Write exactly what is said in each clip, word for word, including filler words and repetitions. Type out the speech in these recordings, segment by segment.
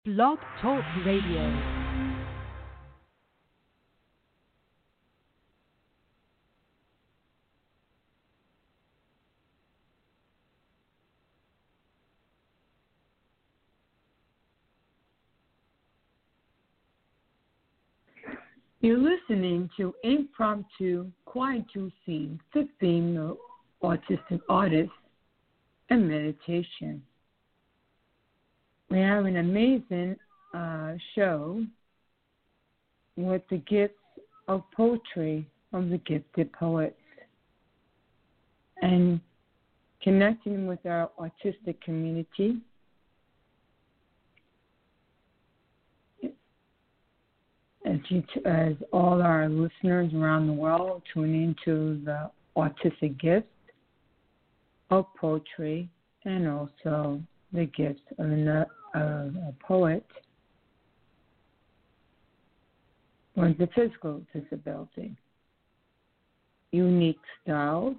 Blog Talk Radio. You're listening to Impromptu Quietude Scene, fifteen of Autistic Artists and Meditation. We have an amazing uh, show with the gifts of poetry of the gifted poets and connecting with our autistic community. As, you, as all our listeners around the world tune into the autistic gifts of poetry and also the gifts of a, of a poet with a physical disability. Unique styles,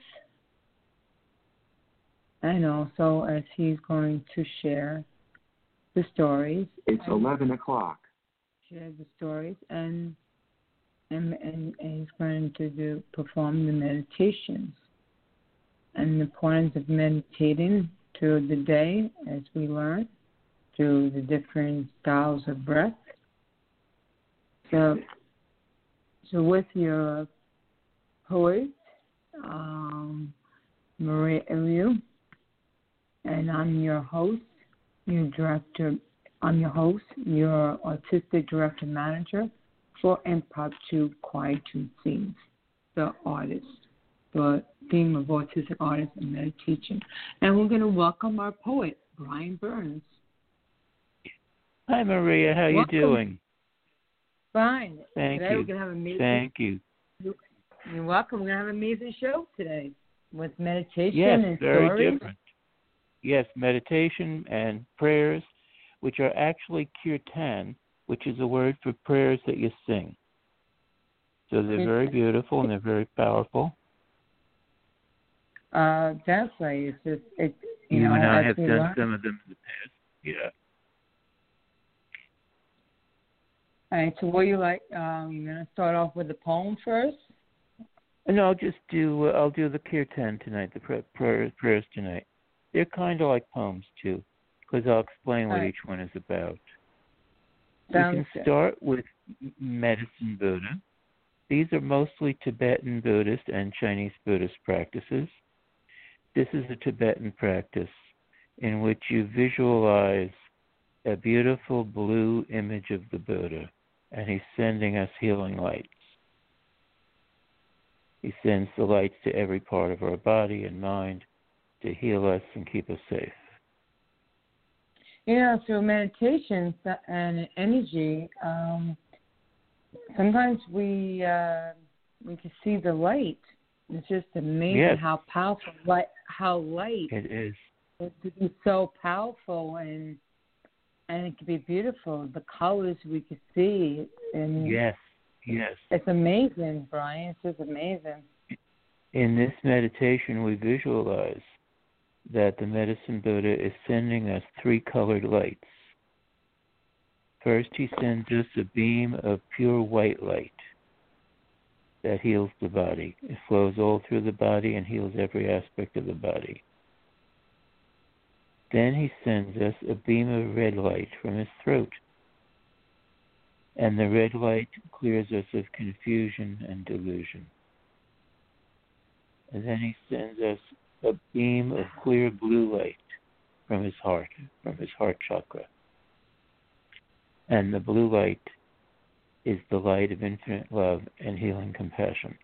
and also as he's going to share the stories. It's eleven o'clock. Share the stories and and, and and he's going to do perform the meditations and the importance of meditating through the day as we learn through the different styles of breath. So, so with your poet, um, Maria Iliu, and I'm your host, your director. I'm your host, your Autistic Director Manager for Impromptu Quietude Scenes, the artist, the theme of Autistic Artists and Meditation. And we're going to welcome our poet, Brian Burns. Hi, Maria. How are you doing? Fine. Thank today you. We're gonna have an amazing, Thank you. You're welcome. We're going to have an amazing show today with meditation yes, and very stories. different. Yes, meditation and prayers, which are actually kirtan, which is a word for prayers that you sing. So they're very beautiful and they're very powerful. Uh, definitely. It's just, it, you, you know, and I have we done learn. some of them in the past. Yeah. All right, so what do you like? Um, you're going to start off with the poem first? No, I'll just do, uh, I'll do the kirtan tonight, the pray, prayers, prayers tonight. They're kind of like poems, too, because I'll explain what right. each one is about. Sounds we can good. start with Medicine Buddha. These are mostly Tibetan Buddhist and Chinese Buddhist practices. This is a Tibetan practice in which you visualize a beautiful blue image of the Buddha, and he's sending us healing lights. He sends the lights to every part of our body and mind to heal us and keep us safe. You know, through meditation and energy, um, sometimes we uh, we can see the light. It's just amazing yes. how powerful light, how light it is. It can be so powerful and and it can be beautiful. The colors we can see, and yes, yes, it's amazing, Brian. It's just amazing. In this meditation, we visualize that the Medicine Buddha is sending us three colored lights. First, he sends us a beam of pure white light that heals the body. It flows all through the body and heals every aspect of the body. Then he sends us a beam of red light from his throat. And the red light clears us of confusion and delusion. And then he sends us a beam of clear blue light from his heart, from his heart chakra. And the blue light is the light of infinite love and healing compassion.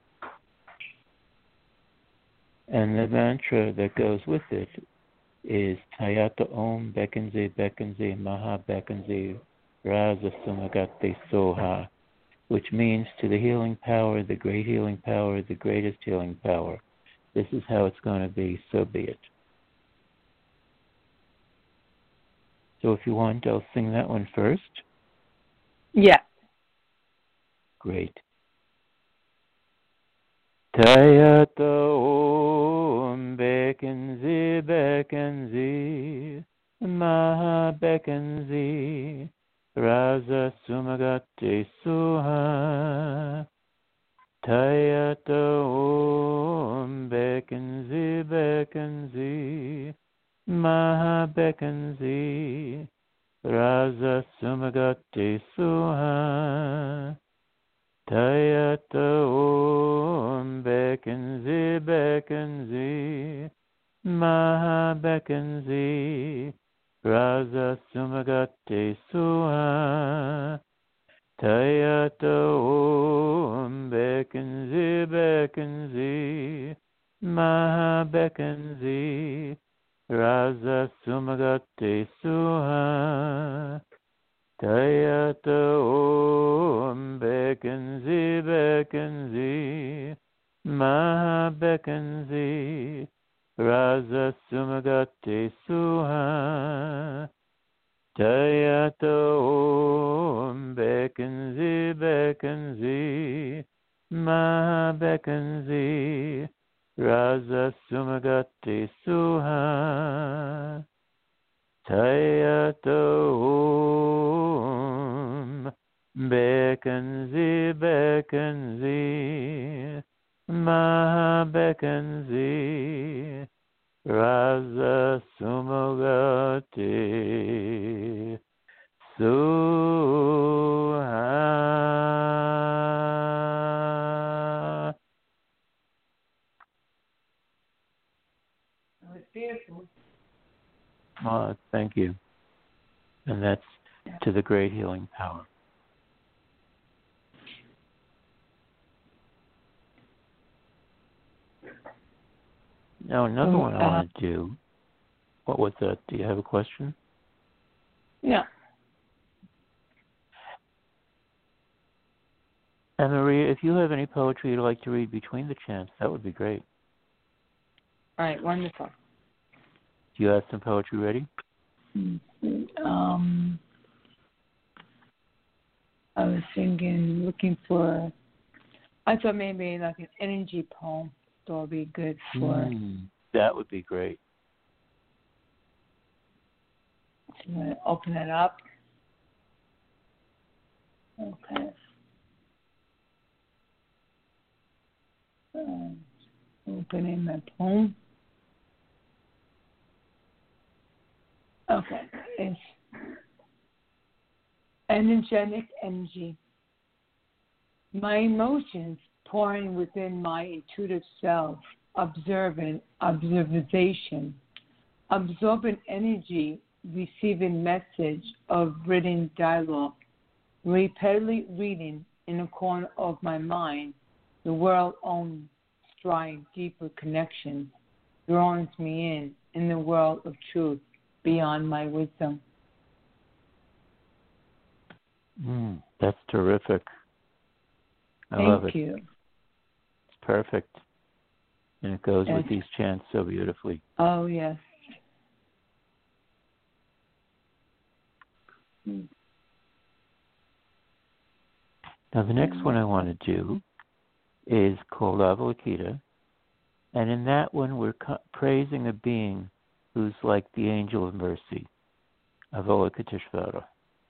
And the mantra that goes with it is Tayata Om Bekanze Bekanze Maha Bekanze Raza Sumagate Soha, which means to the healing power, the great healing power, the greatest healing power. This is how it's going to be, so be it. So if you want, I'll sing that one first. Yeah. Great. Tayata Om Bekanze Bekanze Maha Bekanze Raza Sumagate Suha Tayata Om Bekanzi Bekanzi Maha Bekanzi Raza Sumagate Suha Tayata Om Bekanzi Bekanzi Maha Bekanzi Raza Sumagate Suha Tayata Om Bekanzi Bekanzi Maha Bekanzi Raza Sumagate Suha Tayata Om Bekanzi Bekanzi Maha Bekanzi Raza Sumagate Suha Tayata Om Bekanzi Bekanzi Maha Bekanzi Raza Sumagate Suha Tayata Om Bekanzi Bekanzi Maha Bekanzi Raza Sumagate Suha. That was beautiful. Oh, thank you. And that's to the great healing power. Now, another Um, one I uh, want to do. What was that? Do you have a question? Yeah. And Maria, if you have any poetry you'd like to read between the chants, that would be great. All right, wonderful. Do you have some poetry ready? Um, I was thinking, looking for, I thought maybe like an energy poem that would be good for. Mm, that would be great. So I'm going to open it up. Okay. Um, opening my poem. Okay. It's energetic energy. My emotions pouring within my intuitive self, observant, observation, absorbing energy, receiving message of written dialogue, repeatedly reading in a corner of my mind, the world own stride deeper connection, draws me in, in the world of truth, beyond my wisdom. Mm, that's terrific. I Thank love it. you. It's perfect. And it goes Yes. with these chants so beautifully. Oh, yes. Now, the next one I want to do is called Avalokita. And in that one, we're co- praising a being who's like the angel of mercy, Avalokiteshvara,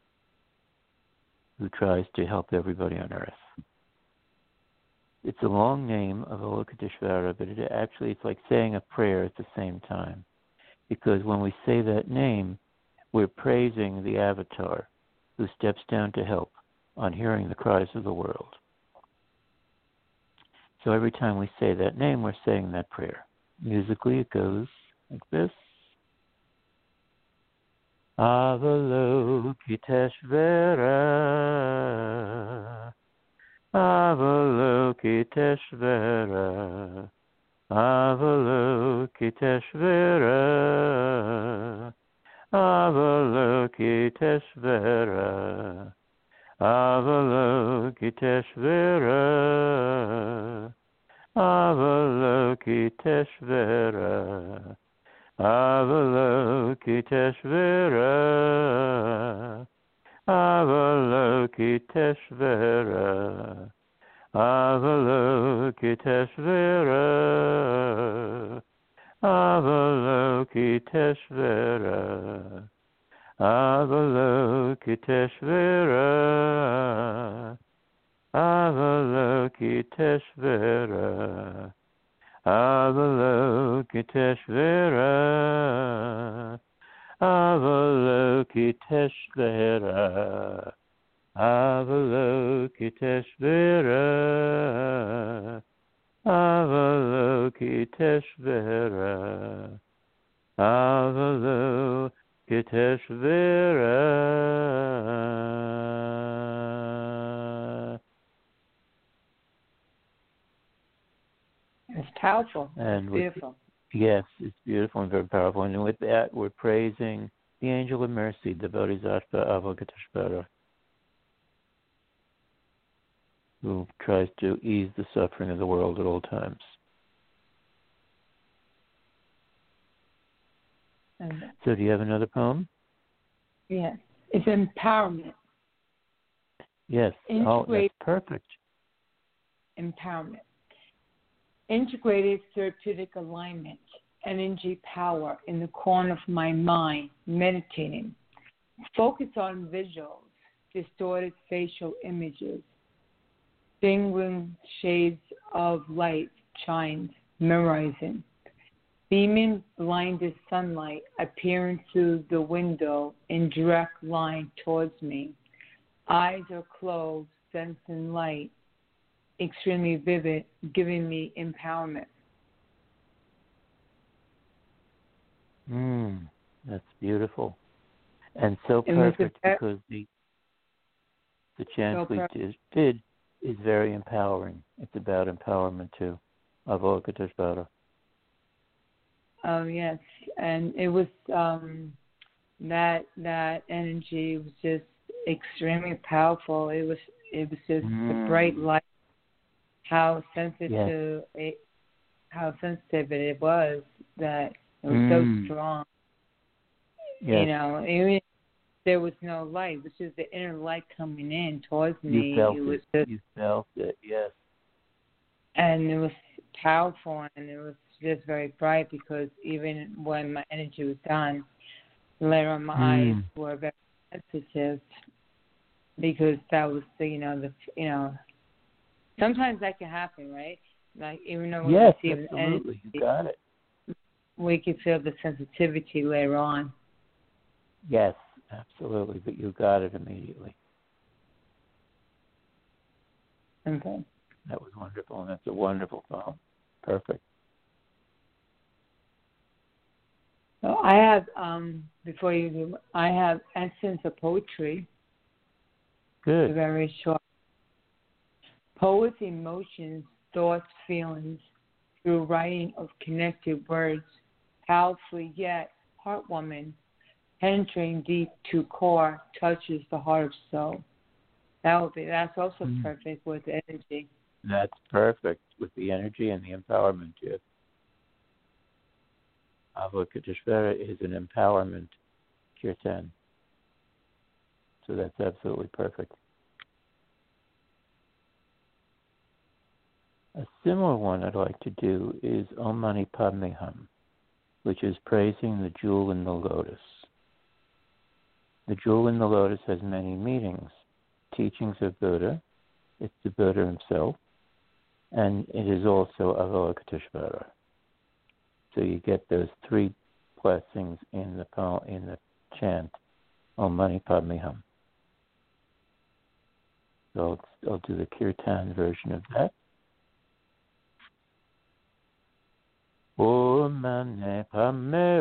who tries to help everybody on earth. It's a long name, Avalokiteshvara, but it actually it's like saying a prayer at the same time. Because when we say that name, we're praising the avatar who steps down to help on hearing the cries of the world. So every time we say that name, we're saying that prayer. Musically, it goes like this. Avalokiteshvara, Avalokiteshvara, Avalokiteshvara, Avalokiteshvara, Avalokiteshvara, Avalokiteshvara, Avalokiteshvara, Avalokiteshvara, Avalokiteshvara, Avalokiteshvara, Avalokiteshvara, Avalokiteshvara, Avalokiteshvara, Avalokiteshvara, Avalokiteshvara, Avalokiteshvara, Avalokiteshvara. It's powerful. And it's with, beautiful. Yes, it's beautiful and very powerful. And with that, we're praising the angel of mercy, the Bodhisattva Avalokiteshvara, who tries to ease the suffering of the world at all times. And, So do you have another poem? yes. It's empowerment. Yes. Oh, that's perfect. Empowerment. Integrated therapeutic alignment, energy power in the corner of my mind, meditating. Focus on visuals, distorted facial images, singling shades of light shines, memorizing. Beaming blinded sunlight appearing through the window in direct line towards me. Eyes are closed, sensing light, extremely vivid, giving me empowerment. Mm, that's beautiful. And so And perfect per- because the the chant so we per- did, did is very empowering. It's about empowerment too. Avalokiteshvara. Oh yes, and it was um, that that energy was just extremely powerful. It was it was just Mm. the bright light. How sensitive Yes. it, how sensitive it was, that it was Mm. so strong. Yes. You know, even if there was no light, it was just the inner light coming in towards me. You felt it it. was just, You felt it. Yes. and it was powerful, and it was just very bright because even when my energy was done, later on my Mm. eyes were very sensitive because that was the you know the you know sometimes that can happen, right? Like even though we Yes, receive absolutely. energy, You got it. we can feel the sensitivity later on. Yes, absolutely. But you got it immediately. Okay. That was wonderful, and that's a wonderful poem. Perfect. So I have um before you do, I have Essence of Poetry. Good. Very short. Poets' emotions, thoughts, feelings through writing of connected words, powerfully yet heartwarming, penetrating deep to core, touches the heart of soul. That would be that's also Mm. perfect with energy. That's perfect with the energy and the empowerment. Yes. Avalokiteshvara is an empowerment kirtan. So that's absolutely perfect. A similar one I'd like to do is Om Mani Padme Hum, which is praising the jewel in the lotus. The jewel in the lotus has many meanings. Teachings of Buddha, it's the Buddha himself, and it is also Avalokiteshvara. So you get those three blessings in the poem, in the chant, Om Mani Padme Hum. So I'll, I'll do the kirtan version of that. Om Mani Padme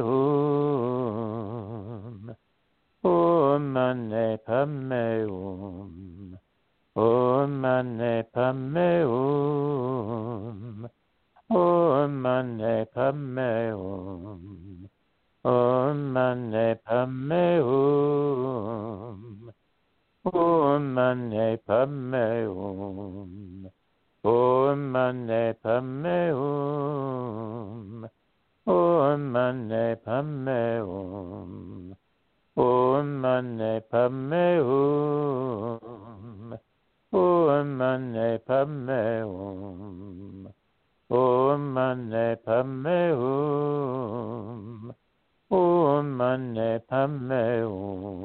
Hum. Om Mani Padme Hum. Om Mani Padme Hum. Om Mani Padme Hum. Om Mani Padme Hum. Om Mani Padme Hum. Om Mani Padme Hum. Om Mani Padme Hum. Om Mani Padme Hum. Om Mani Padme Hum. Om Mani Padme Hum. Om Mani Padme Hum.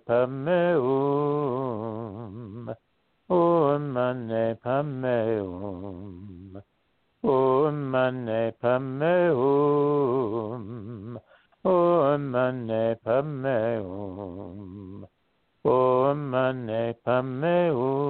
Padme Hum. Om Mani Padme Hum. Om Mani Padme Hum. Om Mani Padme Hum. Om Mani Padme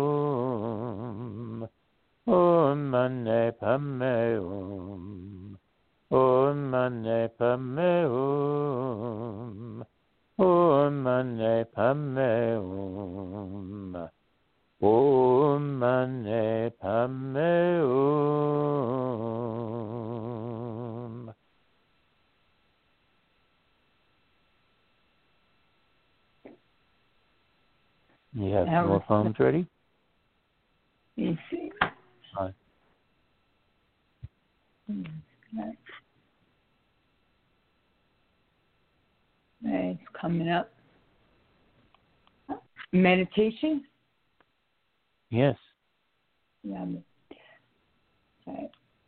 Hum. Om Mani Padme Hum. Om Mani Padme Hum. Om Mani Padme Hum. Om Mani Padme Hum. You have That more was poems ready? You see. Hi. It's coming up. Meditation? Yes. Yeah. Okay.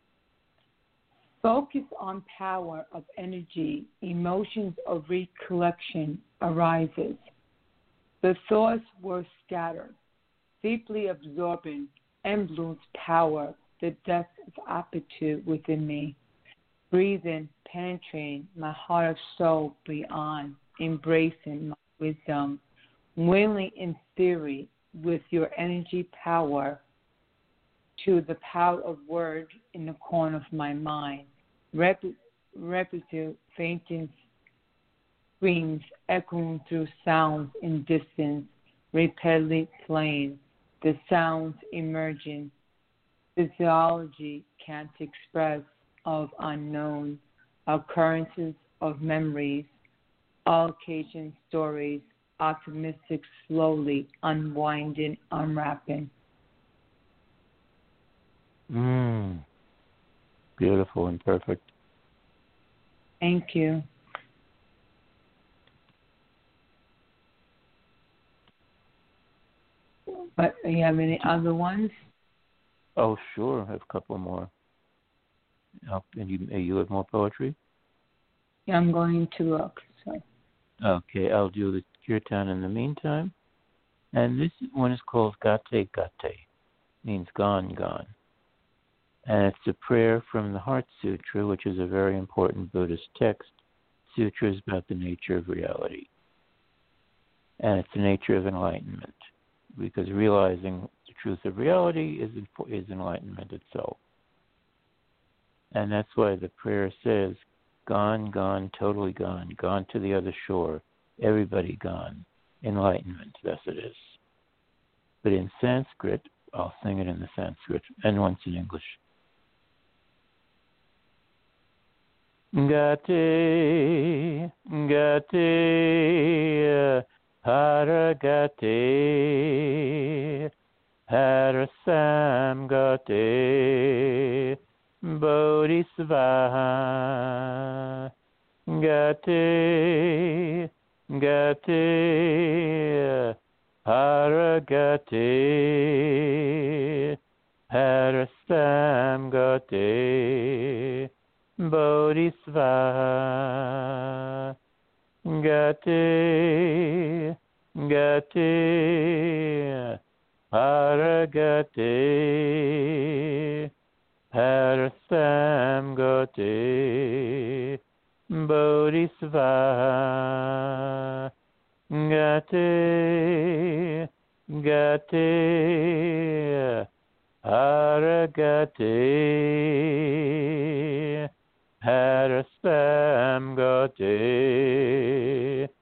Focus on power of energy. Emotions of recollection arises. The thoughts were scattered, deeply absorbing emblems power, the depth of aptitude within me. Breathing, penetrating my heart of soul beyond, embracing my wisdom, willing in theory with your energy power to the power of word in the corner of my mind. Rep- repetitive fainting screams echoing through sounds in distance, repeatedly playing, the sounds emerging. Physiology can't express of unknown occurrences of memories, all occasion stories, optimistic slowly unwinding, unwrapping. Mm. Beautiful and perfect. Thank you. But do you have any other ones? Oh, sure. I have a couple more. Oh, and you, you have more poetry? Yeah, I'm going to look. So. Okay, I'll do the kirtan in the meantime. And this one is called Gate Gate. Means gone, gone. And it's a prayer from the Heart Sutra, which is a very important Buddhist text. Sutra is about the nature of reality. And it's the nature of enlightenment. Because realizing the truth of reality is, is enlightenment itself. And that's why the prayer says, gone, gone, totally gone, gone to the other shore, everybody gone, enlightenment, thus it is. But in Sanskrit, I'll sing it in the Sanskrit, and once in English. Gate, gate, haragate, harasam gate, bodhisvaha, gate, gate, haragate, harasam gate, bodhisvaha, gate, gate, haragate, harasam gate, bodhisvaha, gate, gate, haragate, harasam gate,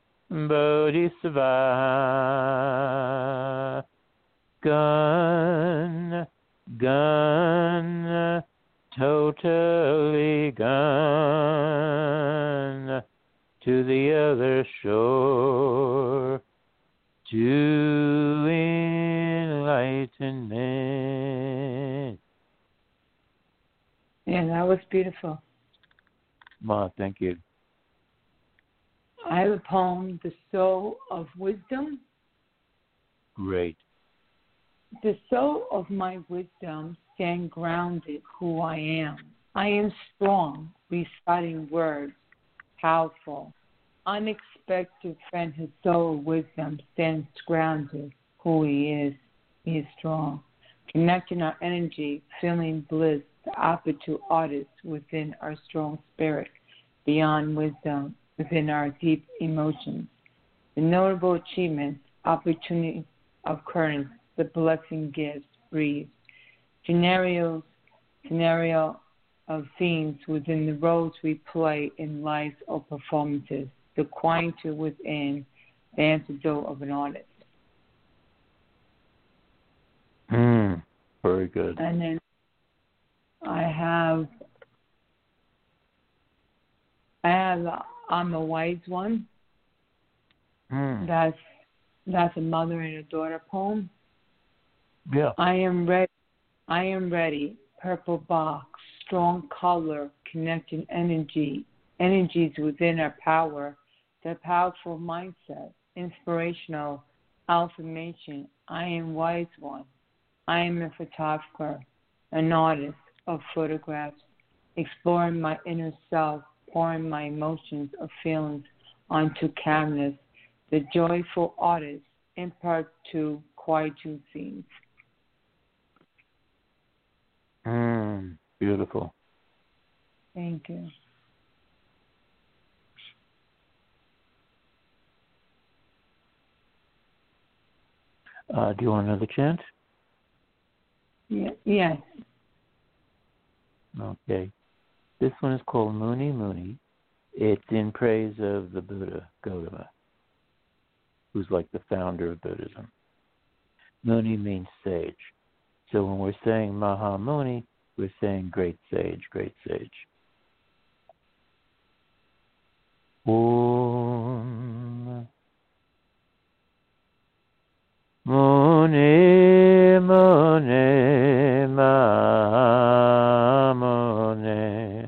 bodhisvaha, gone, gone, totally gone to the other shore, to enlightenment. Yeah, that was beautiful. Ma, thank you. I have a poem, The Soul of Wisdom. Great. The soul of my wisdom stand grounded who I am. I am strong, reciting words, powerful, unexpected friend, his soul wisdom stands grounded. Who he is, he is strong. Connecting our energy, feeling bliss, the opportune artist within our strong spirit, beyond wisdom, within our deep emotions. The notable achievements, opportunity occurrence, the blessing gives, breathe. Scenarios, scenario of themes within the roles we play in life or performances, the quietude within, the antidote of an artist. Mm, very good. And then I have, I have, uh, I'm a wise one. Mm. That's that's a mother and a daughter poem. Yeah. I am ready. I am ready. Purple box, strong color, connecting energy, energies within our power, the powerful mindset, inspirational affirmation. I am wise one. I am a photographer, an artist of photographs, exploring my inner self, pouring my emotions or feelings onto canvas. The joyful artist impart to quietude scenes. Mm, beautiful. Thank you. Uh, do you want another chant? Yeah, yes. Okay. This one is called Muni Muni. It's in praise of the Buddha, Gautama, who's like the founder of Buddhism. Muni means sage. So when we're saying Maha Muni, we're saying great sage, great sage. Om Muni Muni Ma Muni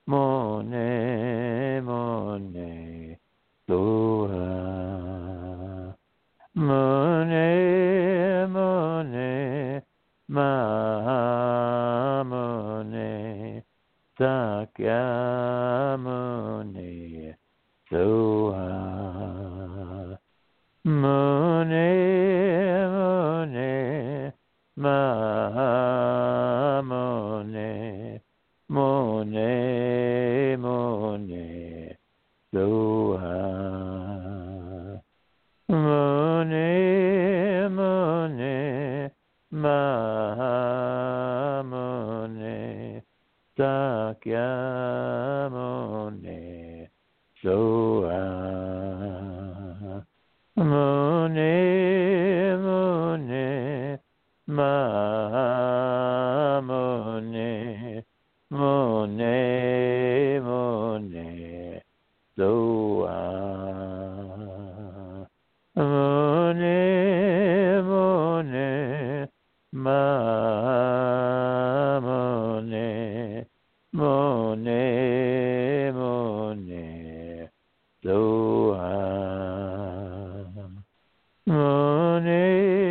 Muni Muni Loha Muni Muni Ma Muni Sakya Muni Soha Muni Muni Ma Muni Muni Muni Soha Muni Muni Ma Muni Sakya Muni Soha Muni Muni Ma Muni Muni Muni Soha Muni Muni Ma Muni Muni Muni Soha Muni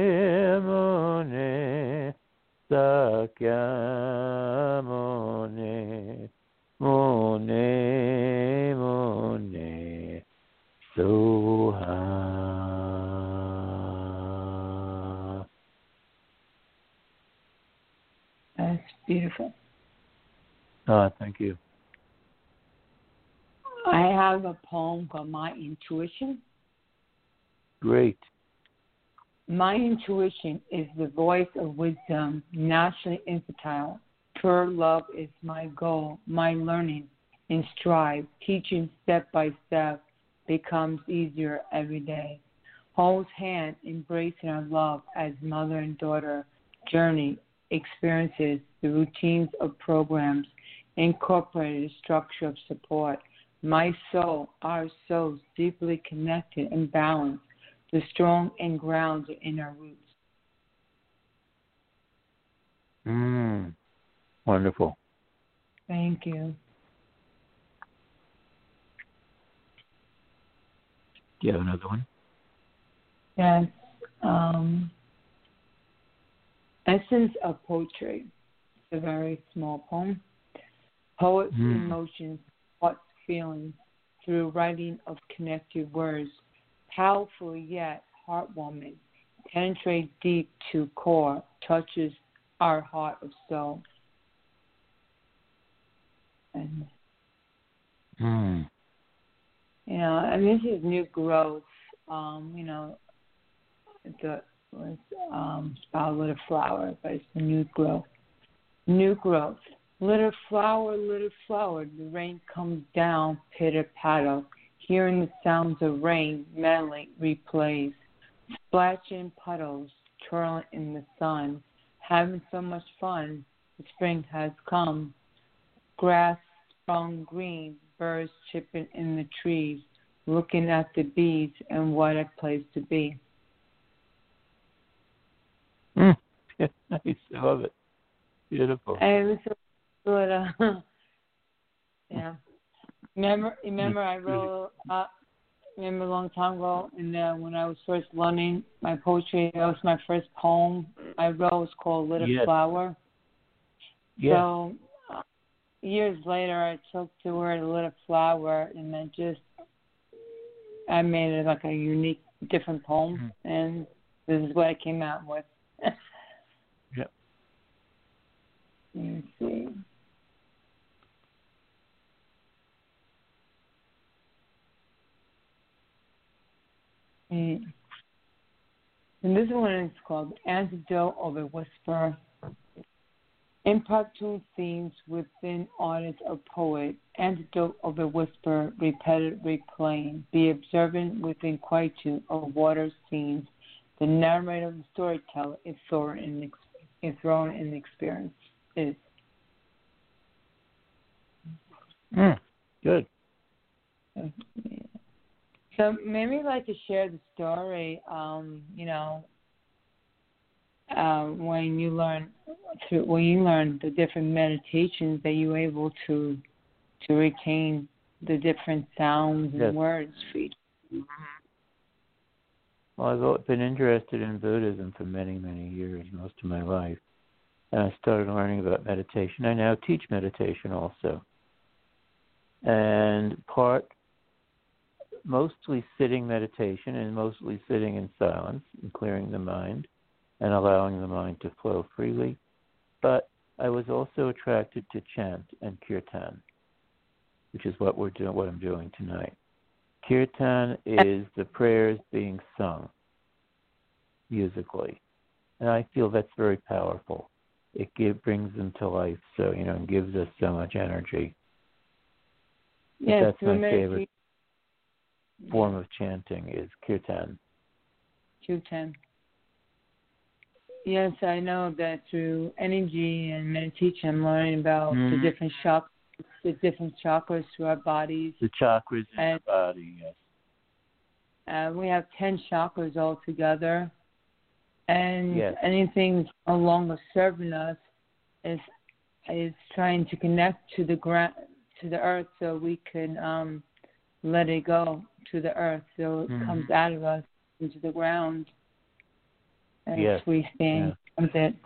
Muni Sakya Muni Muni Muni Soha. That's beautiful. Ah, thank you. I have a poem called My Intuition. Great. My intuition is the voice of wisdom, naturally infantile. Pure love is my goal, my learning and strive. Teaching step by step becomes easier every day. Holds hand, embracing our love as mother and daughter journey experiences the routines of programs, incorporated structure of support. My soul, our souls, deeply connected and balanced, the strong and grounded in our roots. Mm, wonderful. Thank you. Do you have another one? Yes. Um, Essence of Poetry. It's a very small poem. Poet's Mm. emotions, thoughts, feelings, through writing of connected words, powerful yet heartwarming, penetrate deep to core, touches our heart of soul. And Mm. you know, and this is new growth. Um, you know, the was um, about little flower, but it's the new growth. New growth. Little flower, little flower. The rain comes down, pitter patter. Hearing the sounds of rain, medley replays. Splashing puddles, twirling in the sun. Having so much fun. The spring has come. Grass sprung green, birds chirping in the trees, looking at the bees, and what a place to be. Mm. Nice. I love it. Beautiful. And it was a little, yeah. Remember, remember, I wrote, uh, remember a long time ago, and uh, when I was first learning my poetry, that was my first poem I wrote. It was called Little Yes. Flower. Yes. So uh, years later, I took the word Little Flower, and then just I made it like a unique, different poem, mm-hmm. and this is what I came out with. Yep. Let me see. And this one is called Antidote of a Whisper. Impromptu themes within artist or poet. Antidote of a whisper, repeated, replaying. Be observant within quietude of water scenes. The narrator of the storyteller is thrown in, is thrown in experience. Is. Mm, good. So maybe I'd like to share the story, um, you know, uh, when you learn through, when you learn the different meditations that you're able to to retain the different sounds and yes. words for each. Well, I've been interested in Buddhism for many, many years, most of my life. And I started learning about meditation. I now teach meditation also. And part, mostly sitting meditation and mostly sitting in silence and clearing the mind and allowing the mind to flow freely. But I was also attracted to chant and kirtan, which is what we're doing, what I'm doing tonight. Kirtan is the prayers being sung musically, and I feel that's very powerful. It give, brings them to life, so you know, and gives us so much energy. Yes, that's my meditate- favorite form of chanting is kirtan. Kirtan. Yes, I know that through energy and meditation, I'm learning about mm-hmm. the different chakras, the different chakras through our bodies. The chakras in and, the body, yes. Uh, we have ten chakras all together, and yes. anything no longer serving us is is trying to connect to the ground, to the earth, so we can um, let it go to the earth, so it mm-hmm. comes out of us into the ground. As yes. we stand yeah. with it.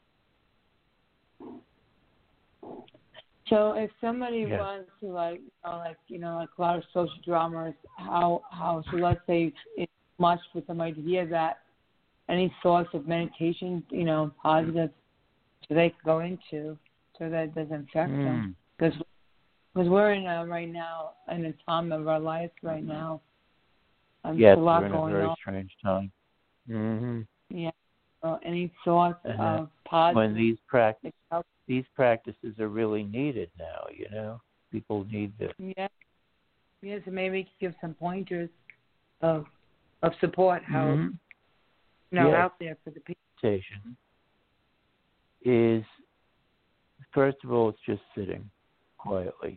So if somebody yes. wants to, like, you know, like you know, like a lot of social dramas, how how so let's say it's much for somebody to hear that. Any thoughts of meditation, you know, positive, so they can go into, so that it doesn't affect mm. them, because because we're in a, right now in a time of our life right now. Um, yes, a lot we're in going a very on. strange time. Mm-hmm. Yeah. So any thoughts uh-huh. of positive? When these practice, these practices are really needed now, you know, people need this. Yeah. Yeah. So maybe you could give some pointers of of support, how mm-hmm. you know yes. out there for the people. Meditation is, first of all, it's just sitting quietly.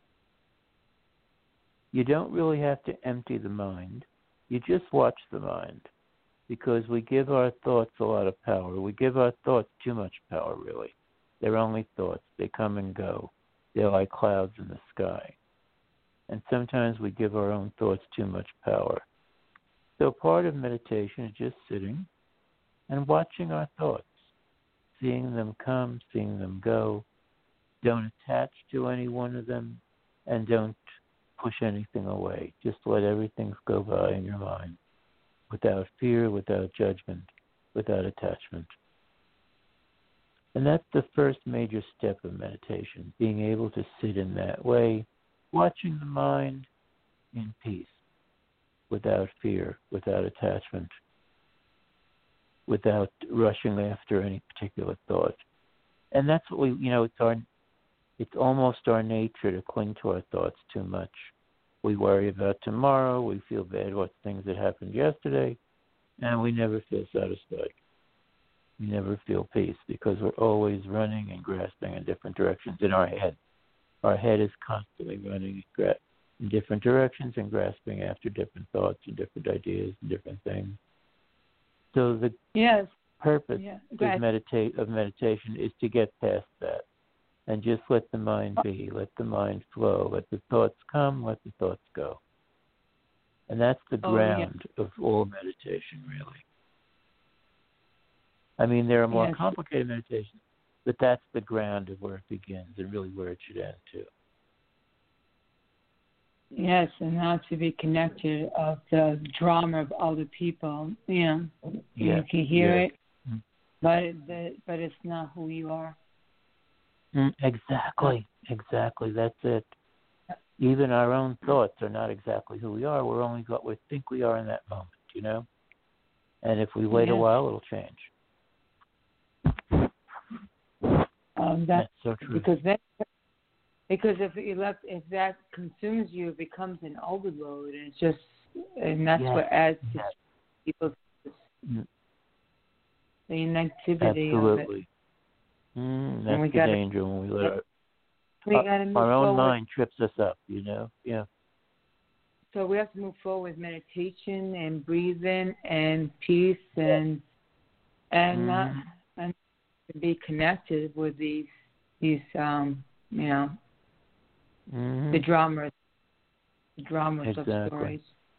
You don't really have to empty the mind. You just watch the mind, because we give our thoughts a lot of power. We give our thoughts too much power, really. They're only thoughts. They come and go. They're like clouds in the sky. And sometimes we give our own thoughts too much power. So part of meditation is just sitting and watching our thoughts, seeing them come, seeing them go. Don't attach to any one of them, and don't push anything away. Just let everything go by in your mind without fear, without judgment, without attachment. And that's the first major step of meditation, being able to sit in that way, watching the mind in peace, without fear, without attachment, without rushing after any particular thought. And that's what we, you know, it's our, it's almost our nature to cling to our thoughts too much. We worry about tomorrow, we feel bad about things that happened yesterday, and we never feel satisfied. We never feel peace because we're always running and grasping in different directions in our head. Our head is constantly running and gra- in different directions and grasping after different thoughts and different ideas and different things. So the yes. purpose yeah. of, meditate, of meditation is to get past that and just let the mind be, let the mind flow, let the thoughts come, let the thoughts go. And that's the ground oh, yeah. of all meditation, really. I mean, there are more yes. complicated meditations, but that's the ground of where it begins and really where it should end, too. Yes, and not to be connected of the drama of other people. You know, yes. you can hear yes. it, mm-hmm. but the, but it's not who you are. Mm, exactly, exactly. That's it. Even our own thoughts are not exactly who we are. We're only what we think we are in that moment, you know? And if we wait yes. a while, it'll change. Um, that, that's so true. Because that, because if you let, if that consumes you, it becomes an overload, and it's just, and that's yes. what adds to yes. people's mm. the inactivity Absolutely. of it. Mm, that's we the gotta, danger when we let our, we our, gotta move our own forward. mind trips us up, you know? Yeah. So we have to move forward with meditation and breathing and peace and and mm. not and to be connected with these these um you know mm. the dramas the dramas exactly. of stories.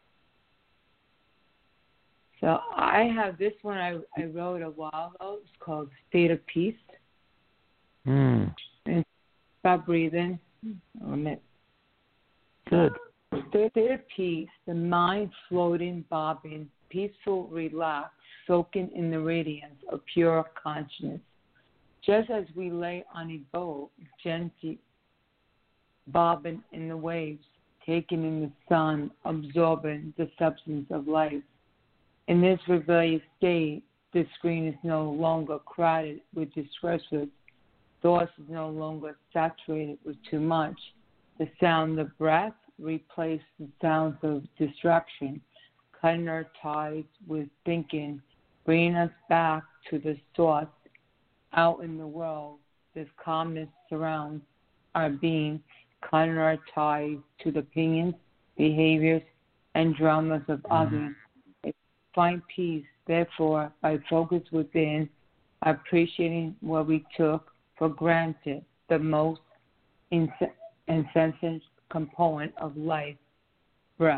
So I have this one I I wrote a while ago. It's called State of Peace. Mm. And it's about breathing. Good. State of peace, the mind floating, bobbing, peaceful, relaxed, soaking in the radiance of pure consciousness. Just as we lay on a boat, gently bobbing in the waves, taking in the sun, absorbing the substance of life. In this rebellious state, the screen is no longer crowded with discursive. Thoughts is no longer saturated with too much. The sound of breath replace the sounds of distraction, cutting our ties with thinking, bringing us back to the source. Out in the world, this calmness surrounds our being, cutting our ties to the opinions, behaviors, and dramas of others. Find peace, therefore, by focus within, appreciating what we took for granted, the most ins- insensate component of life, breath.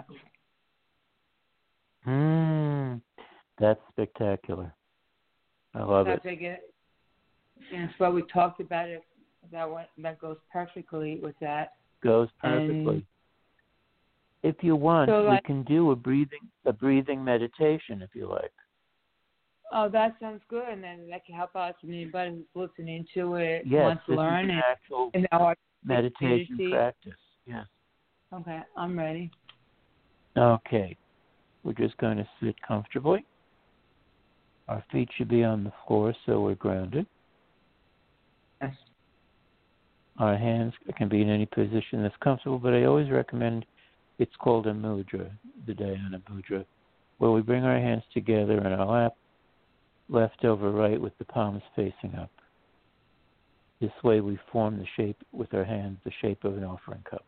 Mm, that's spectacular. I love That's it. it. And it's what we talked about. It that one, that goes perfectly with that. Goes perfectly. And if you want, so like, we can do a breathing a breathing meditation if you like. Oh, that sounds good, and then that can help out anybody who's listening to it, yes, wants to this learn is an it. actual in our meditation community. practice. Yes. Okay, I'm ready. Okay. We're just going to sit comfortably. Our feet should be on the floor so we're grounded. Yes. Our hands can be in any position that's comfortable, but I always recommend it's called a mudra, the Dhyana mudra, where we bring our hands together in our lap, left over right with the palms facing up. This way we form the shape with our hands, the shape of an offering cup.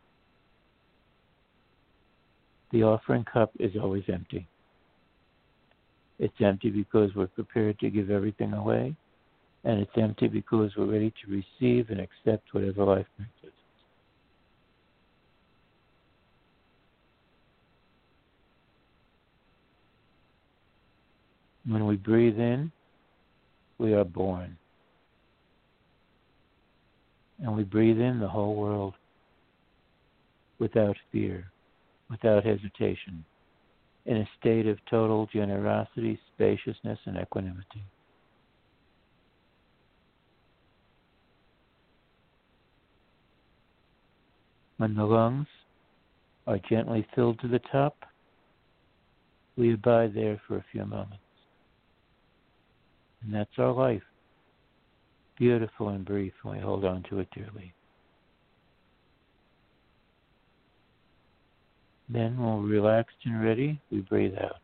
The offering cup is always empty. It's empty because we're prepared to give everything away, and it's empty because we're ready to receive and accept whatever life brings us. When we breathe in, we are born. And we breathe in the whole world. without fear, without hesitation, in a state of total generosity, spaciousness, and equanimity. When the lungs are gently filled to the top, we abide there for a few moments. And that's our life. Beautiful and brief, and we hold on to it dearly. Then, when we're relaxed and ready, we breathe out.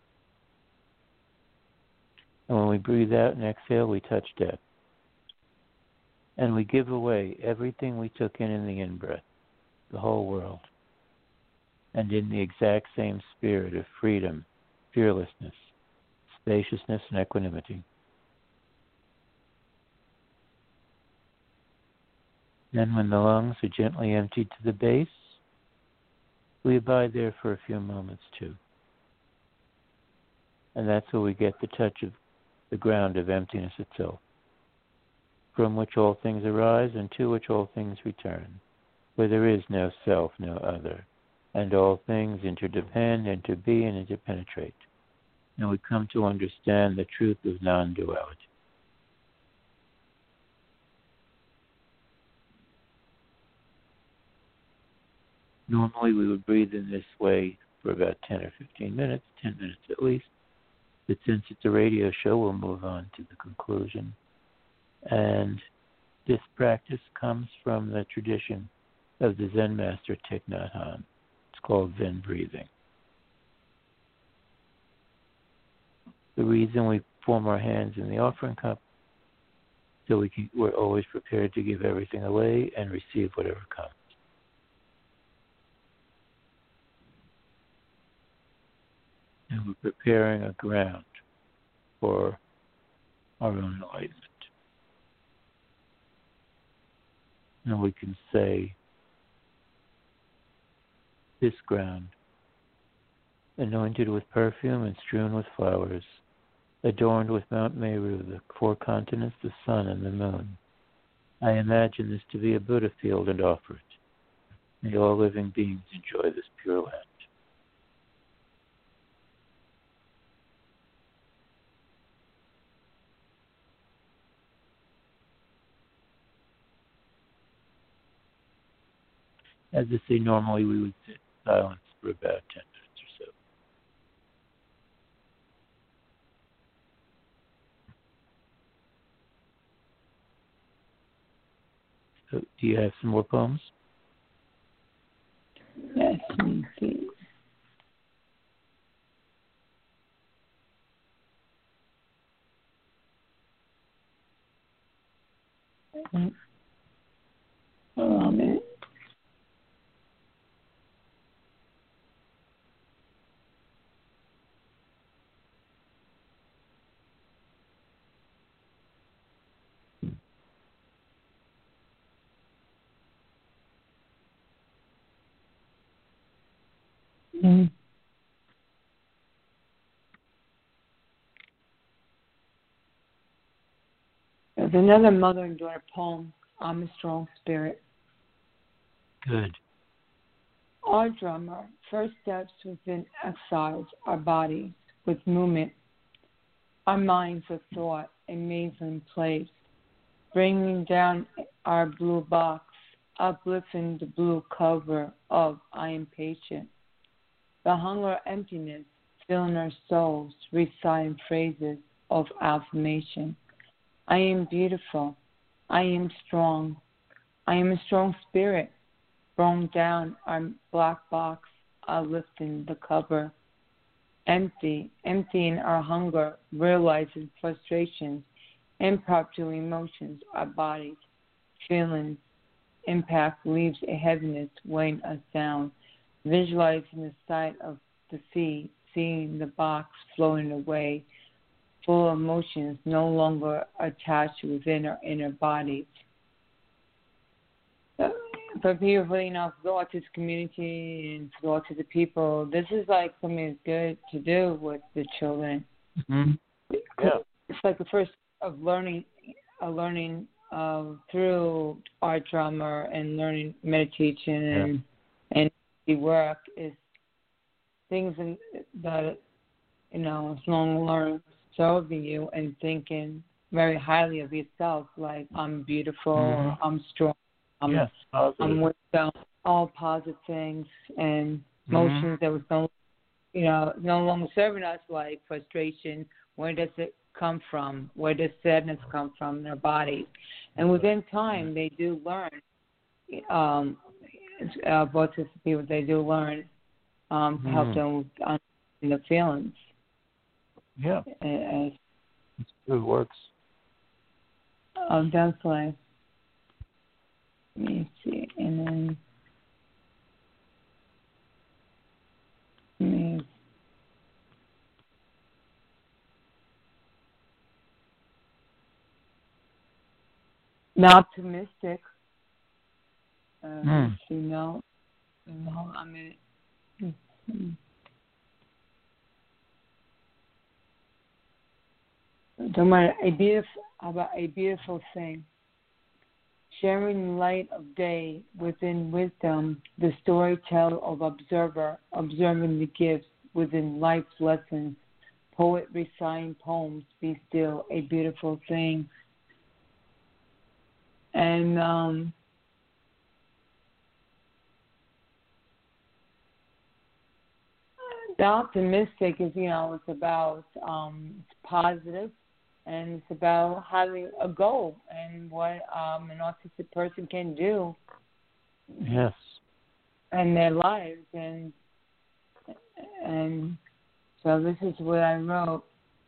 And when we breathe out and exhale, we touch death. And we give away everything we took in in the in-breath, the whole world, and in the exact same spirit of freedom, fearlessness, spaciousness, and equanimity. Then, when the lungs are gently emptied to the base, we abide there for a few moments too. And that's where we get the touch of the ground of emptiness itself, from which all things arise and to which all things return, where there is no self, no other, and all things interdepend, interbe, and interpenetrate. And we come to understand the truth of non-duality. Normally we would breathe in this way for about ten or fifteen minutes, ten minutes at least. But since it's a radio show, we'll move on to the conclusion. And this practice comes from the tradition of the Zen master Thich Nhat Hanh. It's called Zen breathing. The reason we form our hands in the offering cup, so we can, we're always prepared to give everything away and receive whatever comes. And we're preparing a ground for our own enlightenment. And we can say, this ground, anointed with perfume and strewn with flowers, adorned with Mount Meru, the four continents, the sun, and the moon. I imagine this to be a Buddha field and offer it. May all living beings enjoy this pure land. As I say, normally we would sit in silence for about ten minutes or so. So, do you have some more poems? Yes, me too. Hold on a minute. Mm-hmm. There's another mother and daughter poem, I'm a Strong Spirit. Good. Our drummer first steps within exercise our bodies with movement, our minds with thought, a mazen place, bringing down our blue box, uplifting the blue cover of I am patient. The hunger emptiness filling our souls, reciting phrases of affirmation. I am beautiful. I am strong. I am a strong spirit. Brought down our black box, uplifting the cover. Empty, emptying our hunger, realizing frustrations, impromptu emotions, our bodies, feelings, impact leaves a heaviness weighing us down. Visualizing the sight of the sea, seeing the box flowing away, full of emotions no longer attached within our inner bodies. So, for people, you know, for the autistic community and for the autistic people, this is like something that's good to do with the children. Mm-hmm. Yeah. It's like the first of learning, uh, learning uh, through art drama and learning meditation and And the work is things in, that, you know, is long learned serving you and thinking very highly of yourself, like I'm beautiful, Mm-hmm. or I'm strong, I'm, Yes, positive. I'm with them, all positive things and emotions Mm-hmm. that was no, you know, no longer serving us, like frustration. Where does it come from? Where does sadness come from in their bodies? And within time, they do learn. Um, uh, both of the people, they do learn um, to help Mm-hmm. them with understanding the feelings. Yeah, Uh, it works. uh, definitely. Let me see. And then, let me, the optimistic. Uh, Mm. You know, you know, I mean, mm-hmm. Talking about a beautiful, about a beautiful thing. Sharing light of day within wisdom, the storyteller of observer, observing the gifts within life's lessons. Poet reciting poems, be still, a beautiful thing. And um, the optimistic is, you know, it's about um, it's positive, and it's about having a goal and what um, an autistic person can do Yes. in their lives. And and so this is what I wrote.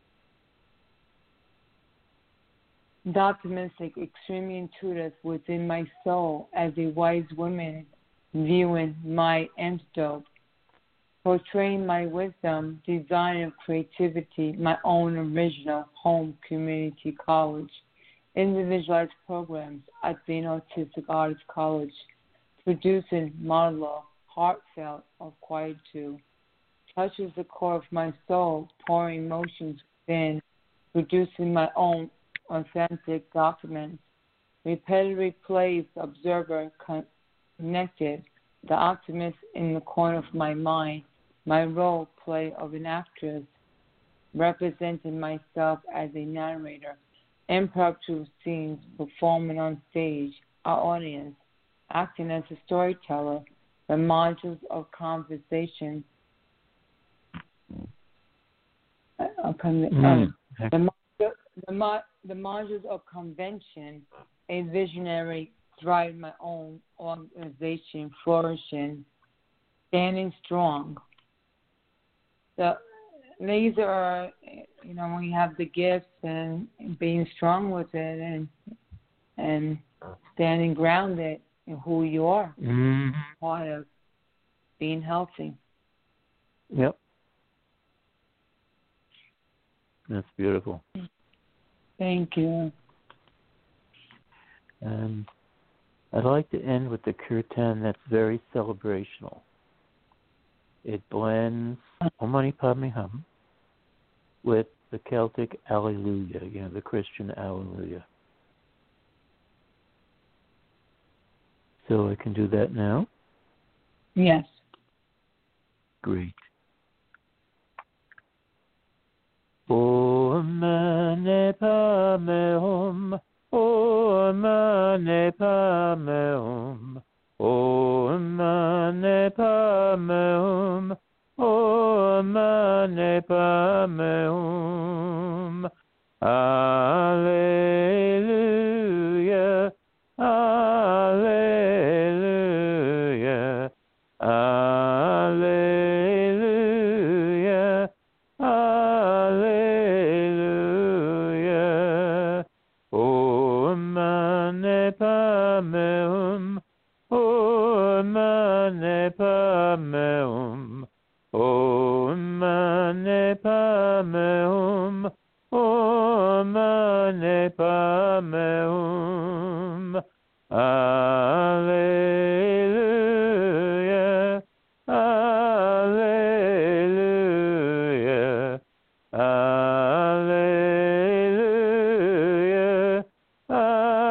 The optimistic, extremely intuitive within my soul as a wise woman viewing my antidote, portraying my wisdom, design and creativity, my own original home community college, individualized programs at the Autistic Arts College, producing monologue, heartfelt of quietude, touches the core of my soul, pouring emotions within, producing my own authentic documents, repetitive plays, observer connected, the optimist in the corner of my mind, my role play of an actress, representing myself as a narrator, impromptu scenes performing on stage, our audience, acting as a storyteller, the modules of conversation, uh, con- Mm. uh, the, the, the, mo- the modules of convention, a visionary, thrive my own organization, flourishing, standing strong. So these are, you know, when you have the gifts and being strong with it and and standing grounded in who you are, Mm-hmm. part of being healthy. Yep. That's beautiful. Thank you. And I'd like to end with the kirtan that's very celebrational. It blends Om Mani Padme Hum with the Celtic Alleluia, you know, the Christian Alleluia. So I can do that now? Yes. Great. Om Mani Padme Hum, Om Mani Padme Hum, Om Mani Padme Hum, Om Mani Padme Hum. Alleluia, Alleluia, Alleluia, Alleluia. Om Mani Padme Hum, Om Mani Padme Hum, Om Mani Padme Hum, Om Mani Padme Hum. Alleluia, Alleluia, Alleluia, Alleluia.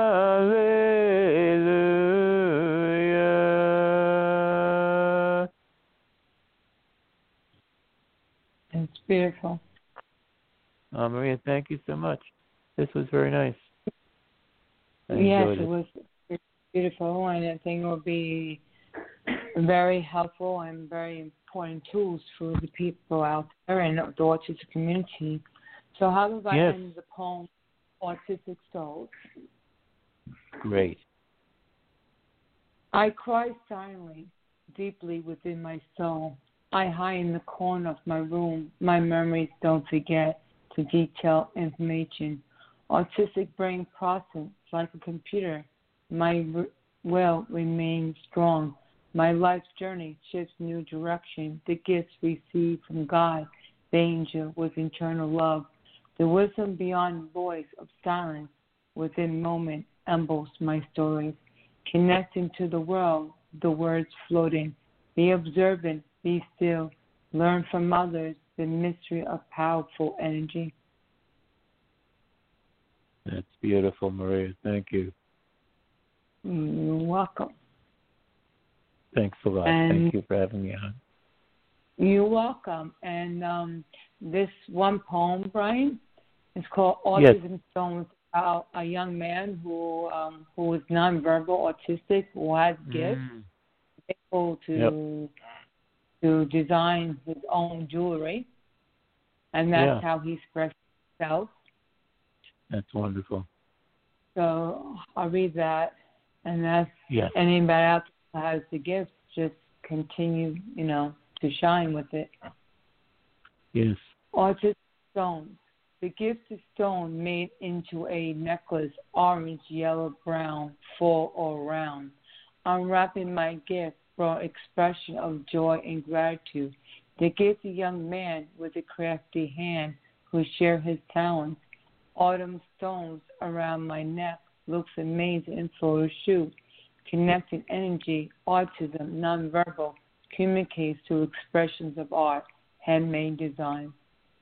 Maria. Thank you so much. This was very nice. I yes, enjoyed it it. was beautiful, and I think it will be very helpful and very important tools for the people out there and the autistic community. So how do I Yes. end the poem, Autistic Souls? Great. I cry silently, deeply within my soul. I hide in the corner of my room. My memories don't forget to detail information. Autistic brain process like a computer. My r- will remains strong. My life's journey shifts new direction. The gifts received from God, the angel with eternal love. The wisdom beyond voice of silence within moment ambles my stories. Connecting to the world, the words floating. Be observant, be still. Learn from others the mystery of powerful energy. That's beautiful, Maria. Thank you. You're welcome. Thanks a lot. And Thank you for having me on. You're welcome. And um, this one poem, Brian, is called Yes. Autism Stones, about a young man who um, who is nonverbal autistic, who has gifts, Mm. able to to design his own jewelry, and that's Yeah. how he expresses himself. That's wonderful. So I'll read that, and that's Yes. anybody out there that has the gift, just continue, you know, to shine with it. Yes. Autistic stones. The gift is stone made into a necklace, orange, yellow, brown, full or round. Unwrapping my gift brought expression of joy and gratitude. The gift a young man with a crafty hand who shared his talents. Autumn stones around my neck looks amazing in photo shoot. Connecting energy, autism, nonverbal, communicates through expressions of art, handmade design.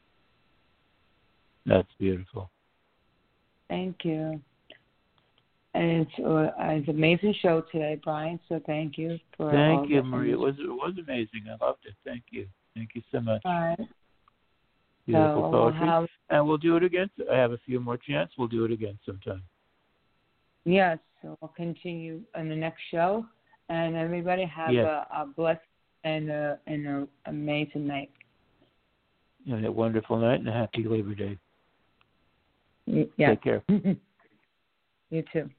That's beautiful. Thank you. And it's, uh, it's an amazing show today, Brian, so thank you for all Thank you, the Maria. It was it was amazing. I loved it. Thank you. Thank you so much. All right. Beautiful So poetry. we'll have, And we'll do it again. I have a few more chances. We'll do it again sometime. yes, so we'll continue on the next show. And everybody have Yes. a, a blessed and a, and a amazing night. And a wonderful night and a happy Labor Day. Y- Yeah. Take care. You too.